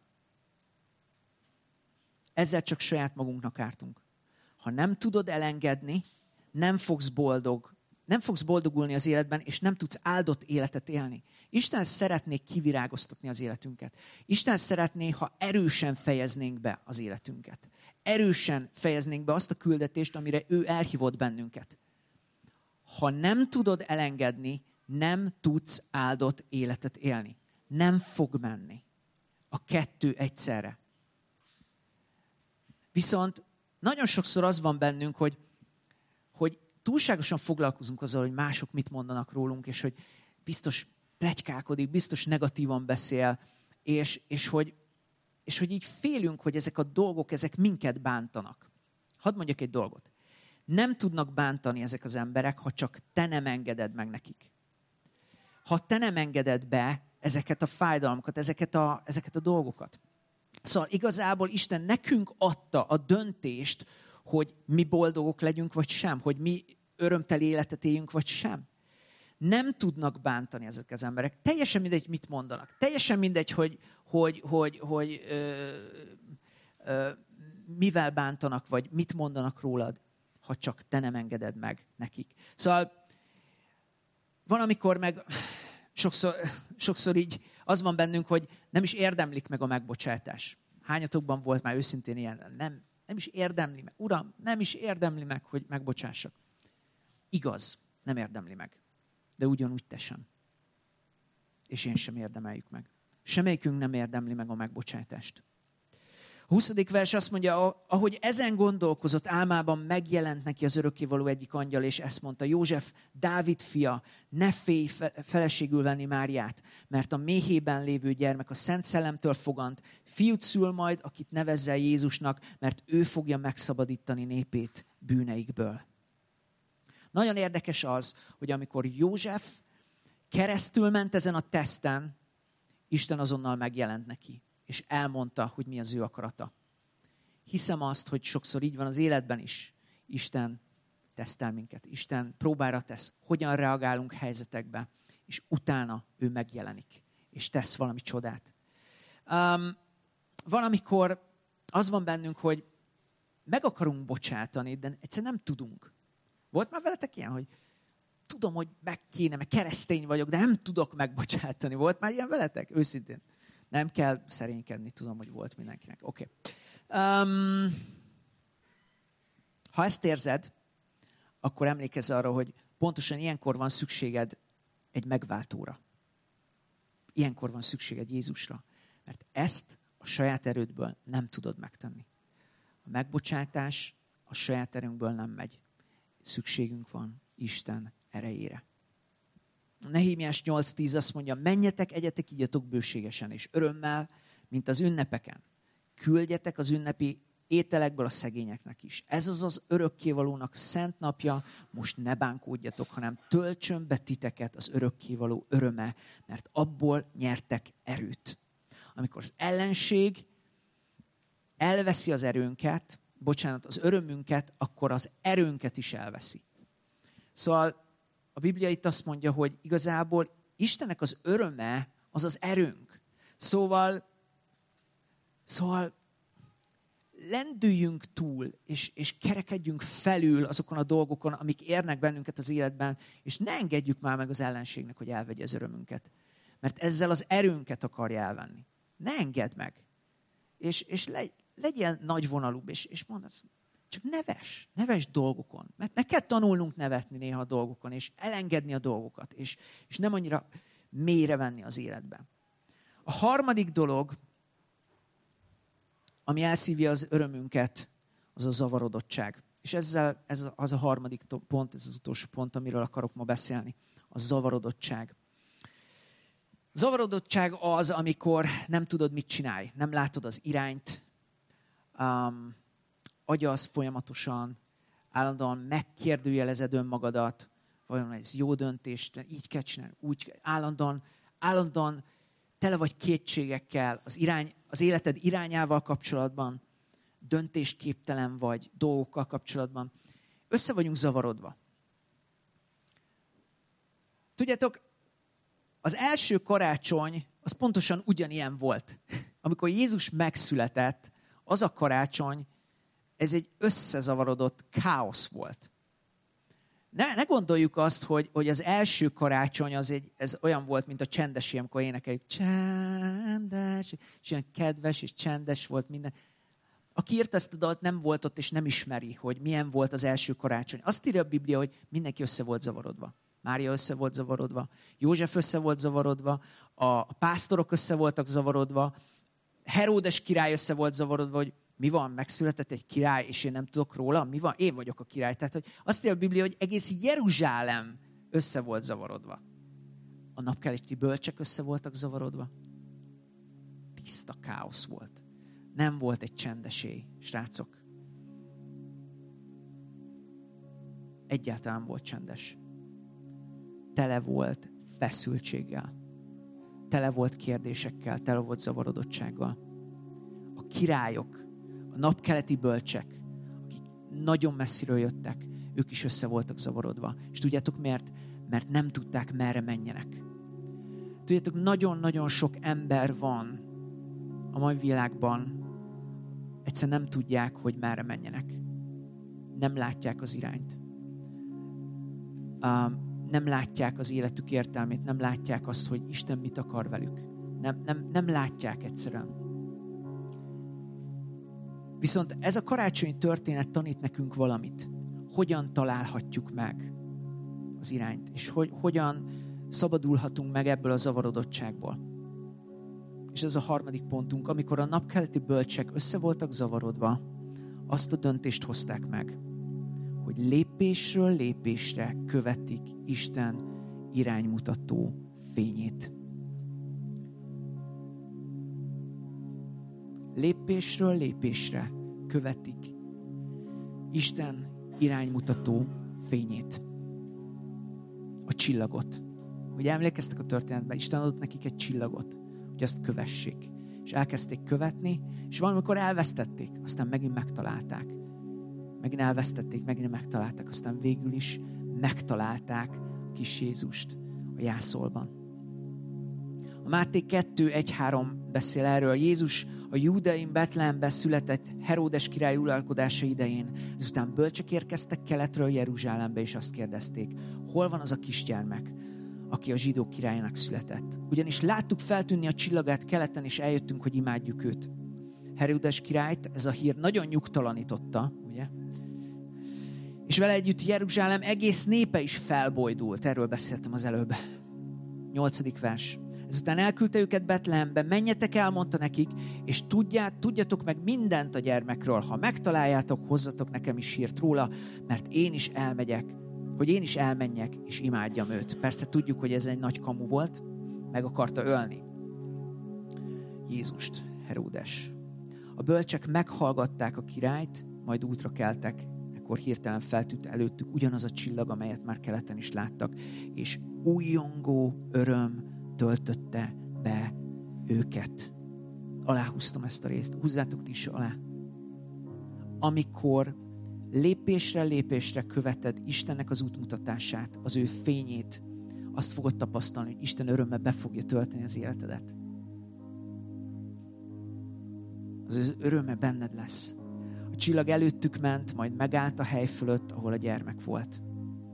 Ezzel csak saját magunknak ártunk. Ha nem tudod elengedni, nem fogsz boldog, nem fogsz boldogulni az életben, és nem tudsz áldott életet élni. Isten szeretné kivirágoztatni az életünket. Isten szeretné, ha erősen fejeznénk be az életünket. Erősen fejeznénk be azt a küldetést, amire ő elhívott bennünket. Ha nem tudod elengedni, nem tudsz áldott életet élni. Nem fog menni. A kettő egyszerre. Viszont nagyon sokszor az van bennünk, hogy, hogy túlságosan foglalkozunk azzal, hogy mások mit mondanak rólunk, és hogy biztos pletykálkodik, biztos negatívan beszél, és, és, hogy, és hogy így félünk, hogy ezek a dolgok, ezek minket bántanak. Hadd mondjak egy dolgot. Nem tudnak bántani ezek az emberek, ha csak te nem engeded meg nekik. Ha te nem engeded be ezeket a fájdalmakat, ezeket a, ezeket a dolgokat. Szóval igazából Isten nekünk adta a döntést, hogy mi boldogok legyünk, vagy sem, hogy mi örömteli életet éljünk, vagy sem. Nem tudnak bántani ezek az emberek. Teljesen mindegy, mit mondanak. Teljesen mindegy, hogy, hogy, hogy, hogy ö, ö, mivel bántanak, vagy mit mondanak rólad, ha csak te nem engeded meg nekik. Szóval van, amikor meg sokszor, sokszor így az van bennünk, hogy nem is érdemlik meg a megbocsátás. Hányatokban volt már őszintén ilyen? Nem, nem is érdemli meg. Uram, nem is érdemli meg, hogy megbocsássak. Igaz, nem érdemli meg. De ugyanúgy te sem. És én sem érdemeljük meg. Semmelyikünk nem érdemli meg a megbocsátást. A huszadik vers azt mondja, ahogy ezen gondolkozott, álmában megjelent neki az örökkévaló egyik angyal, és ezt mondta: József, Dávid fia, ne félj feleségül venni Máriát, mert a méhében lévő gyermek a Szent Szellemtől fogant, fiút szül majd, akit nevezzel Jézusnak, mert ő fogja megszabadítani népét bűneikből. Nagyon érdekes az, hogy amikor József keresztül ment ezen a teszten, Isten azonnal megjelent neki, és elmondta, hogy mi az ő akarata. Hiszem azt, hogy sokszor így van az életben is. Isten tesztel minket, Isten próbára tesz, hogyan reagálunk helyzetekbe, és utána ő megjelenik, és tesz valami csodát. Um, van, amikor az van bennünk, hogy meg akarunk bocsátani, de egyszerűen nem tudunk. Volt már veletek ilyen, hogy tudom, hogy meg kéne, mert keresztény vagyok, de nem tudok megbocsátani. Volt már ilyen veletek? Őszintén. Nem kell szerénykedni, tudom, hogy volt mindenkinek. Oké. Okay. Um, ha ezt érzed, akkor emlékezz arra, hogy pontosan ilyenkor van szükséged egy megváltóra. Ilyenkor van szükséged Jézusra. Mert ezt a saját erődből nem tudod megtenni. A megbocsátás a saját erőnkből nem megy. Szükségünk van Isten erejére. Nehémiás nyolc tíz azt mondja, menjetek, egyetek, igyatok bőségesen és örömmel, mint az ünnepeken. Küldjetek az ünnepi ételekből a szegényeknek is. Ez az az örökkévalónak szent napja, most ne bánkódjatok, hanem töltsön be titeket az örökkévaló öröme, mert abból nyertek erőt. Amikor az ellenség elveszi az erőnket, bocsánat, az örömünket, akkor az erőnket is elveszi. Szóval a Biblia itt azt mondja, hogy igazából Istennek az öröme az az erőnk. Szóval, szóval lendüljünk túl, és, és kerekedjünk felül azokon a dolgokon, amik érnek bennünket az életben, és ne engedjük már meg az ellenségnek, hogy elvegye az örömünket. Mert ezzel az erőnket akarja elvenni. Ne engedd meg. És, és le, legyél nagyvonalúbb, és, és mondd azt, csak neves, neves dolgokon. Mert meg kell tanulnunk nevetni néha a dolgokon, és elengedni a dolgokat, és, és nem annyira mélyre venni az életben. A harmadik dolog, ami elszívja az örömünket, az a zavarodottság. És ezzel ez az a harmadik pont, ez az utolsó pont, amiről akarok ma beszélni. A zavarodottság. Zavarodottság az, amikor nem tudod, mit csinálj. Nem látod az irányt. Um, agyalsz folyamatosan. Állandóan megkérdőjelezed önmagadat. Vajon ez jó döntés? Így kell csinálni. Úgy, állandóan, állandóan tele vagy kétségekkel, az, irány, az életed irányával kapcsolatban, döntésképtelen vagy dolgokkal kapcsolatban. Össze vagyunk zavarodva. Tudjátok, az első karácsony az pontosan ugyanilyen volt. Amikor Jézus megszületett, az a karácsony, ez egy összezavarodott káosz volt. Ne, ne gondoljuk azt, hogy, hogy az első karácsony az egy, ez olyan volt, mint a csendes, amikor énekeljük. Csendes, és ilyen kedves és csendes volt minden. Aki írt ezt a dalt, nem volt ott, és nem ismeri, hogy milyen volt az első karácsony. Azt írja a Biblia, hogy mindenki össze volt zavarodva. Mária össze volt zavarodva, József össze volt zavarodva, a, a pásztorok össze voltak zavarodva, Heródes király össze volt zavarodva, hogy mi van, megszületett egy király, és én nem tudok róla, mi van, én vagyok a király. Tehát, hogy azt írja a Biblia, hogy egész Jeruzsálem össze volt zavarodva. A napkeleti bölcsek össze voltak zavarodva. Tiszta káosz volt. Nem volt egy csendesély, srácok. Egyáltalán volt csendes. Tele volt feszültséggel. Tele volt kérdésekkel, tele volt zavarodottsággal. A királyok, a napkeleti bölcsek, akik nagyon messziről jöttek, ők is össze voltak zavarodva. És tudjátok miért? Mert nem tudták, merre menjenek. Tudjátok, nagyon-nagyon sok ember van a mai világban, egyszerűen nem tudják, hogy merre menjenek. Nem látják az irányt. Um, nem látják az életük értelmét, nem látják azt, hogy Isten mit akar velük. Nem, nem, nem látják egyszerűen. Viszont ez a karácsonyi történet tanít nekünk valamit. Hogyan találhatjuk meg az irányt, és hogy, hogyan szabadulhatunk meg ebből a zavarodottságból. És ez a harmadik pontunk, amikor a napkeleti bölcsek össze voltak zavarodva, azt a döntést hozták meg, hogy lépésről lépésre követik Isten iránymutató fényét. Lépésről lépésre követik Isten iránymutató fényét. A csillagot. Hogy emlékeztek a történetben, Isten adott nekik egy csillagot, hogy azt kövessék. És elkezdték követni, és valamikor elvesztették, aztán megint megtalálták. Megint elvesztették, megint megtalálták, aztán végül is megtalálták kis Jézust a jászolban. A Máté kettő egy három beszél erről. Jézus a Júdein Betlehemben született Heródes király uralkodása idején. Ezután bölcsek érkeztek keletről Jeruzsálembe, és azt kérdezték, hol van az a kisgyermek, aki a zsidók királyának született. Ugyanis láttuk feltűnni a csillagát keleten, és eljöttünk, hogy imádjuk őt. Heródes királyt ez a hír nagyon nyugtalanította, ugye? És vele együtt Jeruzsálem egész népe is felbojdult. Erről beszéltem az előbb. Nyolcadik vers. Ezután elküldte őket Betlehembe, menjetek el, mondta nekik, és tudját, tudjatok meg mindent a gyermekről. Ha megtaláljátok, hozzatok nekem is hírt róla, mert én is elmegyek, hogy én is elmenjek, és imádjam őt. Persze tudjuk, hogy ez egy nagy kamu volt, meg akarta ölni Jézust, Heródes. A bölcsek meghallgatták a királyt, majd útra keltek. Ekkor hirtelen feltűnt előttük ugyanaz a csillag, amelyet már keleten is láttak, és újongó öröm töltötte be őket. Aláhúztam ezt a részt. Húzzátok ti is alá. Amikor lépésre lépésre követed Istennek az útmutatását, az ő fényét, azt fogod tapasztalni, hogy Isten örömmel be fogja tölteni az életedet. Az ő öröme benned lesz. A csillag előttük ment, majd megállt a hely fölött, ahol a gyermek volt.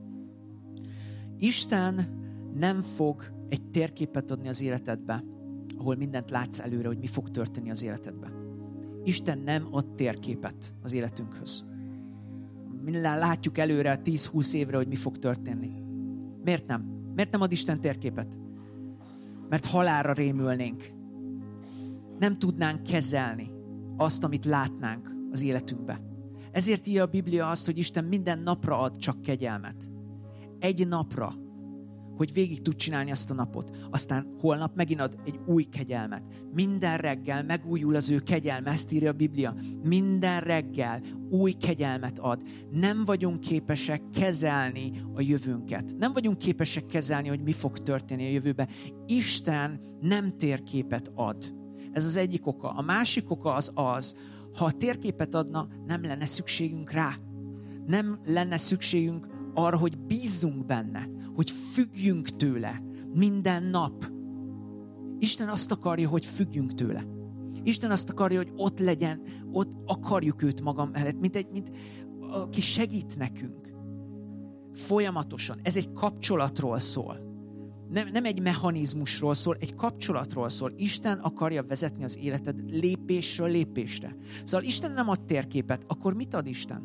Isten nem fog egy térképet adni az életedbe, ahol mindent látsz előre, hogy mi fog történni az életedbe. Isten nem ad térképet az életünkhöz. Minden látjuk előre tíz-húsz évre, hogy mi fog történni. Miért nem? Miért nem ad Isten térképet? Mert halálra rémülnénk. Nem tudnánk kezelni azt, amit látnánk az életünkbe. Ezért írja a Biblia azt, hogy Isten minden napra ad csak kegyelmet. Egy napra, hogy végig tud csinálni azt a napot. Aztán holnap megint ad egy új kegyelmet. Minden reggel megújul az ő kegyelme, ezt írja a Biblia. Minden reggel új kegyelmet ad. Nem vagyunk képesek kezelni a jövőnket. Nem vagyunk képesek kezelni, hogy mi fog történni a jövőben. Isten nem térképet ad. Ez az egyik oka. A másik oka az az, ha a térképet adna, nem lenne szükségünk rá. Nem lenne szükségünk arra, hogy bízzunk benne, hogy függjünk tőle minden nap. Isten azt akarja, hogy függjünk tőle. Isten azt akarja, hogy ott legyen, ott akarjuk őt magam mellett, mint egy, mint aki segít nekünk. Folyamatosan. Ez egy kapcsolatról szól. Nem, nem egy mechanizmusról szól, egy kapcsolatról szól. Isten akarja vezetni az életed lépésről lépésre. Szóval Isten nem ad térképet, akkor mit ad Isten?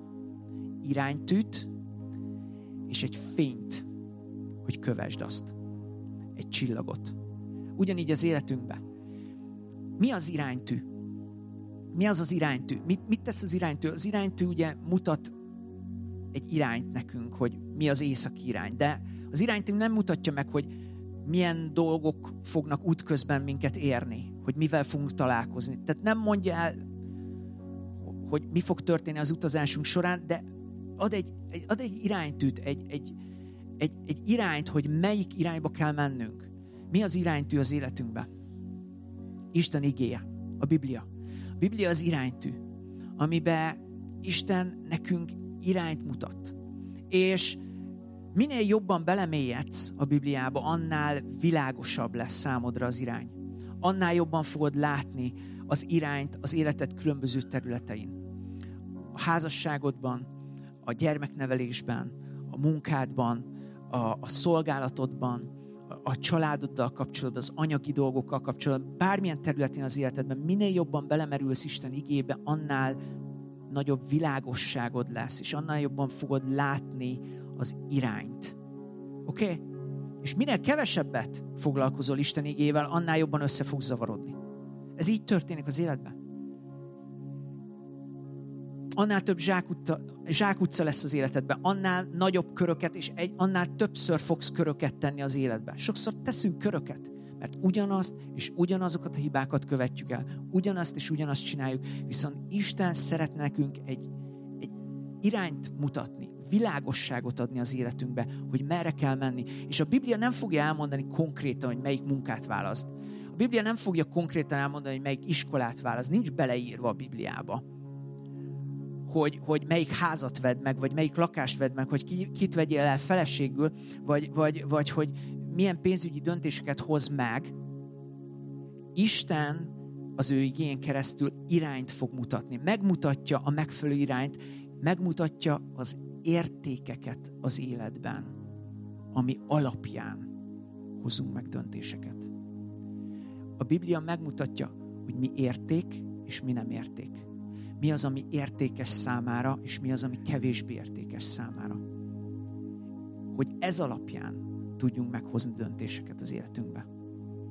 Iránytűt és egy fényt, hogy kövesd azt. Egy csillagot. Ugyanígy az életünkben. Mi az iránytű? Mi az az iránytű? Mit, mit tesz az iránytű? Az iránytű ugye mutat egy irányt nekünk, hogy mi az északi irány, de az iránytű nem mutatja meg, hogy milyen dolgok fognak útközben minket érni, hogy mivel fogunk találkozni. Tehát nem mondja el, hogy mi fog történni az utazásunk során, de ad egy, ad egy iránytűt, egy, egy, egy, egy irányt, hogy melyik irányba kell mennünk. Mi az iránytű az életünkben? Isten igéje, a Biblia. A Biblia az iránytű, amiben Isten nekünk irányt mutat. És minél jobban belemélyedsz a Bibliába, annál világosabb lesz számodra az irány. Annál jobban fogod látni az irányt az életed különböző területein. A házasságodban, a gyermeknevelésben, a munkádban, a, a szolgálatodban, a, a családoddal kapcsolatban, az anyagi dolgokkal kapcsolatban, bármilyen területén az életedben, minél jobban belemerülsz Isten igébe, annál nagyobb világosságod lesz, és annál jobban fogod látni az irányt. Oké? Okay? És minél kevesebbet foglalkozol Isten igével, annál jobban össze fogsz zavarodni. Ez így történik az életben. Annál több zsákutca, zsákutca lesz az életedben, annál nagyobb köröket, és egy, annál többször fogsz köröket tenni az életben. Sokszor teszünk köröket, mert ugyanazt és ugyanazokat a hibákat követjük el, ugyanazt és ugyanazt csináljuk, viszont Isten szeret nekünk egy, egy irányt mutatni, világosságot adni az életünkbe, hogy merre kell menni. És a Biblia nem fogja elmondani konkrétan, hogy melyik munkát választ. A Biblia nem fogja konkrétan elmondani, hogy melyik iskolát választ. Nincs beleírva a Bibliába, hogy, hogy melyik házat vedd meg, vagy melyik lakást vedd meg, hogy ki, kit vegyél el feleségül, vagy, vagy, vagy hogy milyen pénzügyi döntéseket hoz meg. Isten az ő igén keresztül irányt fog mutatni. Megmutatja a megfelelő irányt, megmutatja az értékeket az életben, ami alapján hozunk meg döntéseket. A Biblia megmutatja, hogy mi érték és mi nem érték. Mi az, ami értékes számára, és mi az, ami kevésbé értékes számára. Hogy ez alapján tudjunk meghozni döntéseket az életünkbe.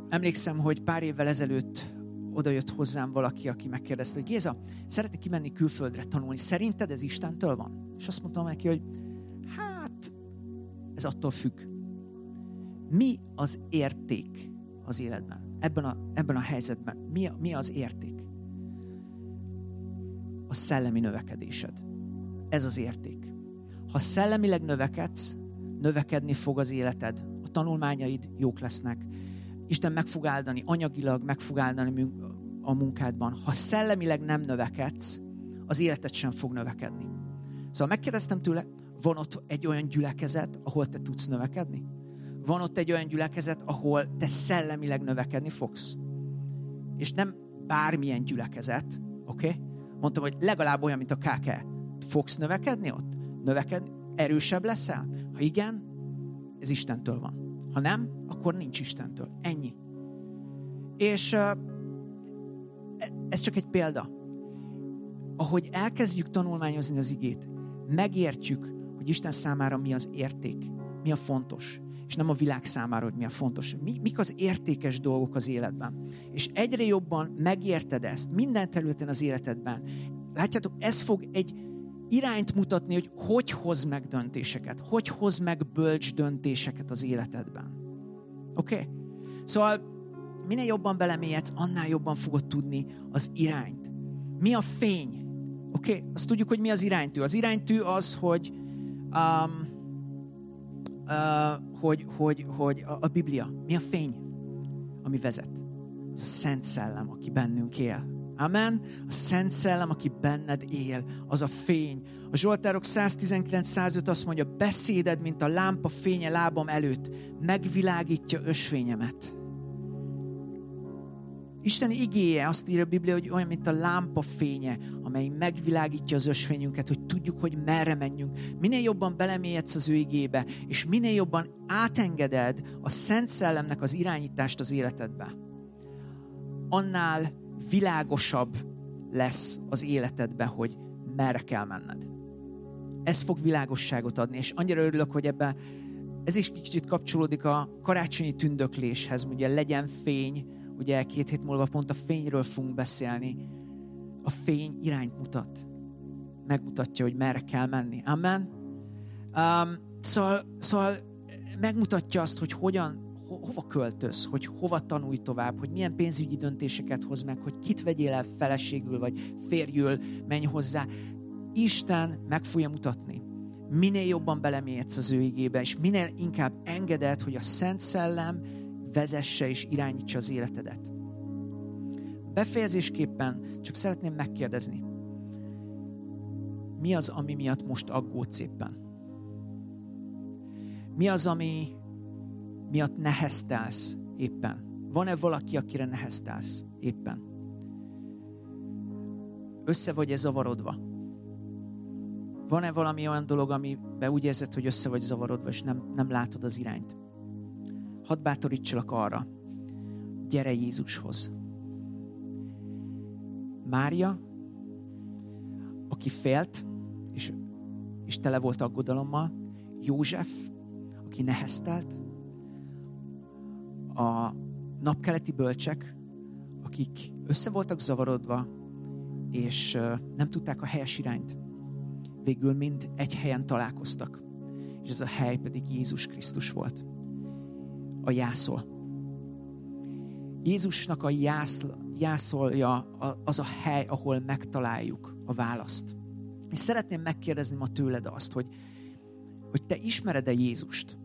emlékszem, hogy pár évvel ezelőtt oda jött hozzám valaki, aki megkérdezte, hogy Géza, szeretnék kimenni külföldre tanulni. Szerinted ez Istentől van? És azt mondtam neki, hogy hát ez attól függ. Mi az érték az életben? Ebben a, ebben a helyzetben. Mi, a, mi az érték? A szellemi növekedésed. Ez az érték. Ha szellemileg növekedsz, növekedni fog az életed. A tanulmányaid jók lesznek. Isten meg fog áldani, anyagilag meg fog áldani a munkádban. Ha szellemileg nem növekedsz, az életed sem fog növekedni. Szóval megkérdeztem tőle, van ott egy olyan gyülekezet, ahol te tudsz növekedni? Van ott egy olyan gyülekezet, ahol te szellemileg növekedni fogsz? És nem bármilyen gyülekezet, oké? Okay? Mondtam, hogy legalább olyan, mint a ká ká. Fogsz növekedni ott? Növekedni? Erősebb leszel? Ha igen, ez Istentől van. Ha nem, akkor nincs Istentől. Ennyi. És uh, ez csak egy példa. Ahogy elkezdjük tanulmányozni az igét, megértjük, hogy Isten számára mi az érték, mi a fontos, és nem a világ számára, hogy mi a fontos. Mi, mik az értékes dolgok az életben. És egyre jobban megérted ezt minden területen az életedben. Látjátok, ez fog egy irányt mutatni, hogy hogy hoz meg döntéseket, hogy hoz meg bölcs döntéseket az életedben. Oké? Okay? Szóval minél jobban belemélyedsz, annál jobban fogod tudni az irányt. Mi a fény? Oké? Okay? Azt tudjuk, hogy mi az iránytű. Az iránytű az, hogy um, uh, hogy, hogy, hogy a, a Biblia. Mi a fény, ami vezet? Az a Szent Szellem, aki bennünk él. Amen. A Szent Szellem, aki benned él, az a fény. A Zsoltárok száztizenkilenc százöt azt mondja, beszéded, mint a lámpa fénye lábam előtt, megvilágítja ösvényemet. Isten igéje, azt írja a Biblia, hogy olyan, mint a lámpa fénye, amely megvilágítja az ösvényünket, hogy tudjuk, hogy merre menjünk. Minél jobban belemélyedsz az ő igébe, és minél jobban átengeded a Szent Szellemnek az irányítást az életedbe, annál világosabb lesz az életedbe, hogy merre kell menned. Ez fog világosságot adni, és annyira örülök, hogy ebben ez is kicsit kapcsolódik a karácsonyi tündökléshez, ugye legyen fény, ugye két hét múlva pont a fényről fogunk beszélni. A fény irányt mutat. Megmutatja, hogy merre kell menni. Amen? Um, szóval, szóval megmutatja azt, hogy hogyan Ho- hova költöz, hogy hova tanulj tovább, hogy milyen pénzügyi döntéseket hoz meg, hogy kit vegyél el feleségül, vagy férjül, menj hozzá. Isten meg fogja mutatni. Minél jobban belemélyedsz az ő igébe, és minél inkább engeded, hogy a Szent Szellem vezesse és irányítsa az életedet. Befejezésképpen csak szeretném megkérdezni, mi az, ami miatt most aggódsz éppen? Mi az, ami miatt neheztelsz éppen? Van-e valaki, akire neheztelsz éppen? Össze vagy-e zavarodva? Van-e valami olyan dolog, amiben úgy érzed, hogy össze vagy zavarodva, és nem, nem látod az irányt? Hadd bátorítsalak arra, gyere Jézushoz. Mária, aki félt, és, és tele volt aggodalommal, József, aki neheztelt, a napkeleti bölcsek, akik össze voltak zavarodva, és nem tudták a helyes irányt. Végül mind egy helyen találkoztak. És ez a hely pedig Jézus Krisztus volt. A jászol. Jézusnak a jászl, jászolja az a hely, ahol megtaláljuk a választ. És szeretném megkérdezni ma tőled azt, hogy, hogy te ismered-e Jézust?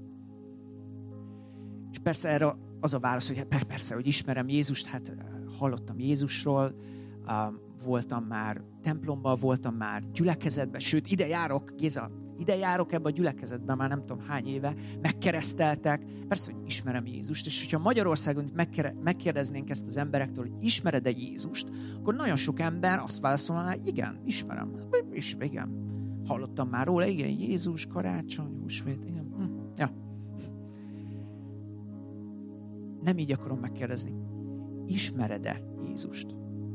És persze erre az a válasz, hogy persze, hogy ismerem Jézust, hát hallottam Jézusról, voltam már templomban, voltam már gyülekezetben, sőt, ide járok, Géza, ide járok ebbe a gyülekezetben, már nem tudom hány éve, megkereszteltek, persze, hogy ismerem Jézust, és hogyha Magyarországon megkérdeznénk ezt az emberektől, hogy ismered-e Jézust, akkor nagyon sok ember azt válaszolná, igen, ismerem, és igen, hallottam már róla, igen, Jézus, karácsony, húsvét, igen, hm, ja. Nem így akarom megkérdezni. Ismered-e Jézust?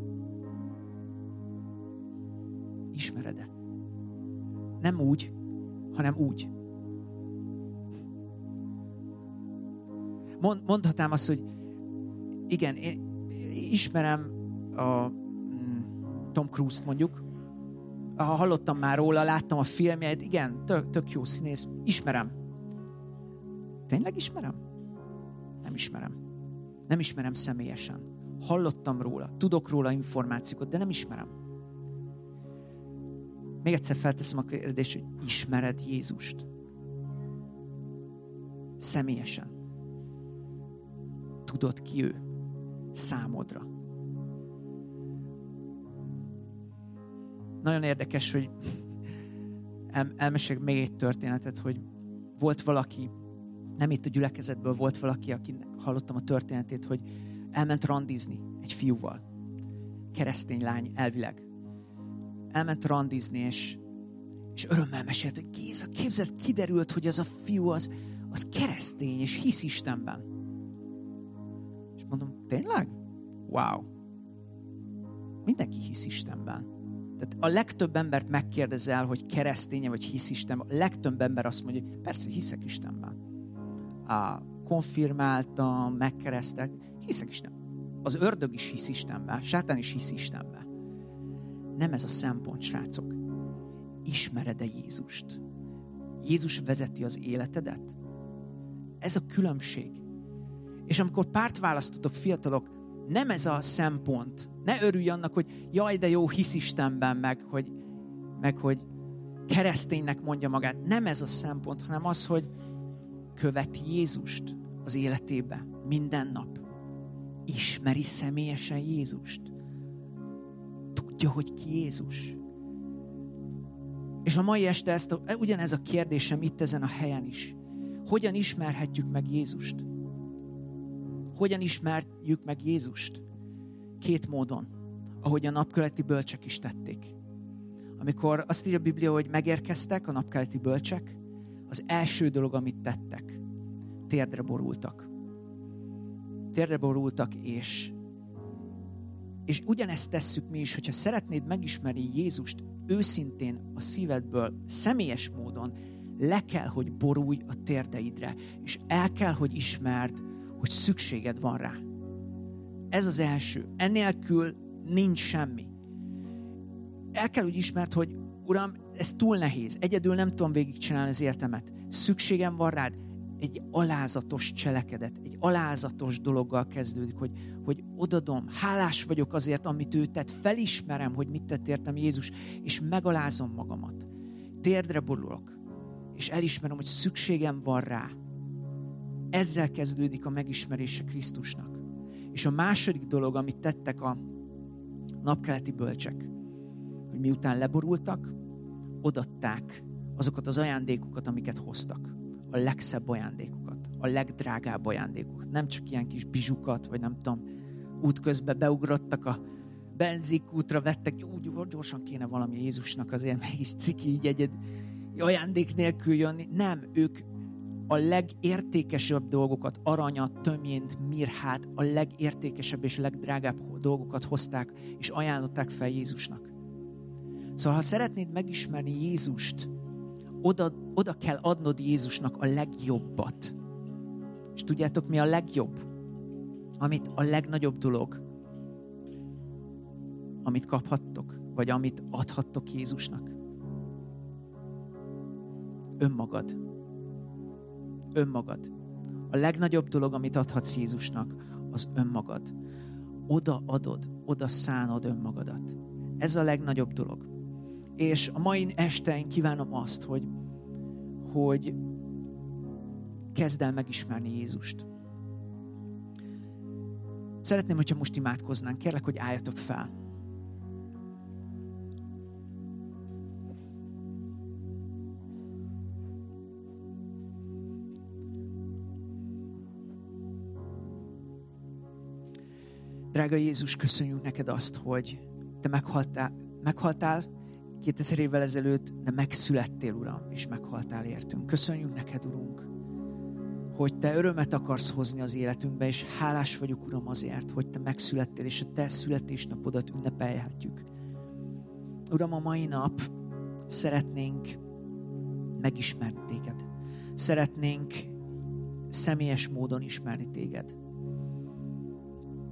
Ismered-e? Nem úgy, hanem úgy. Mond, mondhatnám azt, hogy igen, én ismerem a Tom Cruise-t mondjuk, ha hallottam már róla, láttam a filmjeit, igen, tök, tök jó színész, ismerem. Tényleg ismerem? Nem ismerem. Nem ismerem személyesen. Hallottam róla, tudok róla információkat, de nem ismerem. Még egyszer felteszem a kérdést, hogy ismered Jézust? Személyesen. Tudod ki ő? Számodra. Nagyon érdekes, hogy el, elmesélek még egy történetet, hogy volt valaki, nem itt a gyülekezetből, volt valaki, akinek hallottam a történetét, hogy elment randizni egy fiúval. Keresztény lány elvileg. Elment randizni, és, és örömmel mesélt, hogy Géza, képzeld, kiderült, hogy az a fiú az, az keresztény, és hisz Istenben. És mondom, tényleg? Wow. Mindenki hisz Istenben. Tehát a legtöbb embert megkérdezel, hogy kereszténye vagy hisz Istenben. A legtöbb ember azt mondja, hogy persze hiszek Istenben. Á, konfirmáltam, megkeresztek, hiszek Istenben. Az ördög is hisz Istenben, sátán is hisz Istenben. Nem ez a szempont, srácok. Ismered-e Jézust? Jézus vezeti az életedet? Ez a különbség. És amikor párt választotok, fiatalok, nem ez a szempont. Ne örülj annak, hogy jaj, de jó, hisz Istenben, meg hogy, meg hogy kereszténynek mondja magát. Nem ez a szempont, hanem az, hogy követi Jézust az életébe minden nap. Ismeri személyesen Jézust. Tudja, hogy ki Jézus. És a mai este ezt a, ugyanez a kérdésem itt ezen a helyen is. Hogyan ismerhetjük meg Jézust? Hogyan ismerjük meg Jézust? Két módon, ahogy a napkeleti bölcsek is tették. Amikor azt írja a Biblia, hogy megérkeztek a napkeleti bölcsek, az első dolog, amit tettek, térdre borultak. Térdre borultak, és, és ugyanezt tesszük mi is, hogyha szeretnéd megismerni Jézust őszintén a szívedből, személyes módon, le kell, hogy borulj a térdeidre, és el kell, hogy ismerd, hogy szükséged van rá. Ez az első. Ennélkül nincs semmi. El kell, hogy ismerd, hogy Uram, ez túl nehéz. Egyedül nem tudom végigcsinálni az életemet. Szükségem van rád. Egy alázatos cselekedet, egy alázatos dologgal kezdődik, hogy, hogy odadom, hálás vagyok azért, amit ő tett, felismerem, hogy mit tett értem Jézus, és megalázom magamat. Térdre borulok, és elismerem, hogy szükségem van rá. Ezzel kezdődik a megismerése Krisztusnak. És a második dolog, amit tettek a napkeleti bölcsek, hogy miután leborultak, odaadták azokat az ajándékokat, amiket hoztak. A legszebb ajándékokat, a legdrágább ajándékokat. Nem csak ilyen kis bizsukat, vagy nem tudom, útközben beugrottak a benzinkútra, vettek, úgy gyorsan kéne valami Jézusnak, azért mégis ciki, így egyed ajándék nélkül jönni. Nem, ők a legértékesebb dolgokat, aranyat, töményt, mirhát, a legértékesebb és legdrágább dolgokat hozták, és ajánlották fel Jézusnak. Szóval, ha szeretnéd megismerni Jézust, oda, oda kell adnod Jézusnak a legjobbat. És tudjátok, mi a legjobb? Amit a legnagyobb dolog, amit kaphattok, vagy amit adhattok Jézusnak. Önmagad. Önmagad. A legnagyobb dolog, amit adhatsz Jézusnak, az önmagad. Oda adod, oda szánod önmagadat. Ez a legnagyobb dolog. És a mai este én kívánom azt, hogy, hogy kezd el megismerni Jézust. Szeretném, hogyha most imádkoznánk. Kérlek, hogy álljatok fel. Drága Jézus, köszönjük neked azt, hogy te meghaltál, meghaltál kétezer évvel ezelőtt, de megszülettél, Uram, és meghaltál értünk. Köszönjük neked, Urunk, hogy te örömet akarsz hozni az életünkbe, és hálás vagyok, Uram, azért, hogy te megszülettél, és a te születésnapodat ünnepelhetjük. Uram, a mai nap szeretnénk megismerni téged. Szeretnénk személyes módon ismerni téged.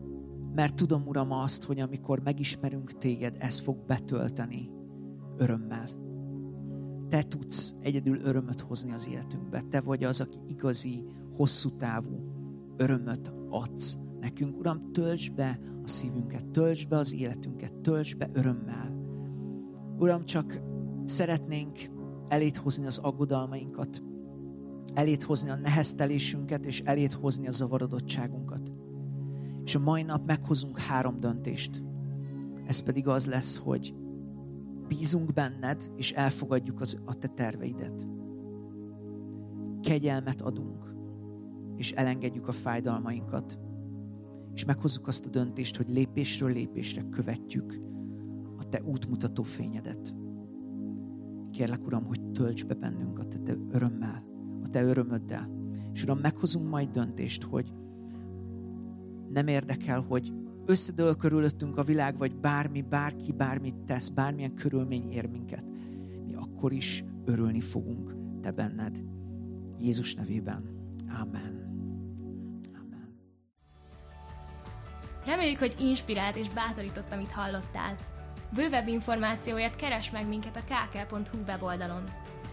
Mert tudom, Uram, azt, hogy amikor megismerünk Téged, ez fog betölteni örömmel. Te tudsz egyedül örömöt hozni az életünkbe. Te vagy az, aki igazi, hosszú távú örömöt adsz nekünk. Uram, töltsd be a szívünket, töltsd be az életünket, töltsd be örömmel. Uram, csak szeretnénk eléd hozni az aggodalmainkat, eléd hozni a neheztelésünket, és eléd hozni a zavarodottságunkat. És a mai nap meghozunk három döntést. Ez pedig az lesz, hogy bízunk benned, és elfogadjuk az, a te terveidet. Kegyelmet adunk, és elengedjük a fájdalmainkat. És meghozzuk azt a döntést, hogy lépésről lépésre követjük a te útmutató fényedet. Kérlek, Uram, hogy tölts be bennünket a te örömmel, a te örömöddel. És Uram, meghozunk majd döntést, hogy nem érdekel, hogy összedől körülöttünk a világ, vagy bármi, bárki, bármit tesz, bármilyen körülmény ér minket. Mi akkor is örülni fogunk te benned. Jézus nevében. Amen. Amen. Reméljük, hogy inspirált és bátorított, amit hallottál. Bővebb információért keresd meg minket a ká ká pont hú weboldalon.